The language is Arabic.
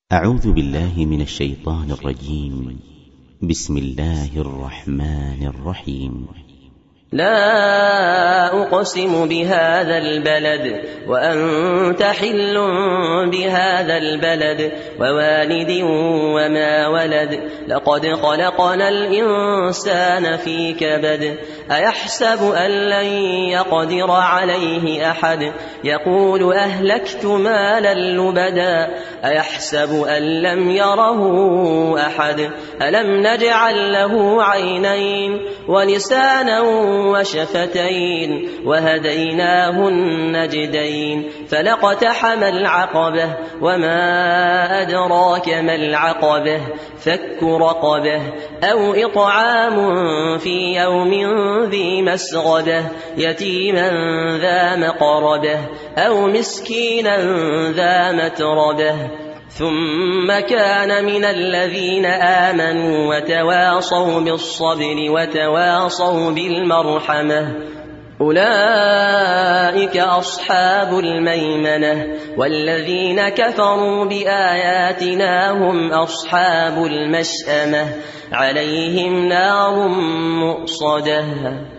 أعوذ بالله من الشيطان الرجيم. بسم الله الرحمن الرحيم. لا أقسم بهذا البلد وأنت حل بهذا البلد ووالد وما ولد لقد خلقنا الإنسان في كبد أيحسب أن لن يقدر عليه أحد يقول أهلكت مالا لبدا أيحسب أن لم يره أحد ألم نجعل له عينين ولسانا وشفتين وهديناه النجدين فلاقتحم العقبة وما أدراك ما العقبة فك رقبة أو إطعام في يوم ذي مسغبة يتيما ذا مقربة أو مسكينا ذا متربة ثم كان من الذين آمنوا وتواصوا بالصبر وتواصوا بالمرحمة أولئك أصحاب الميمنة والذين كفروا بآياتنا هم أصحاب المشأمة عليهم نار مؤصدة.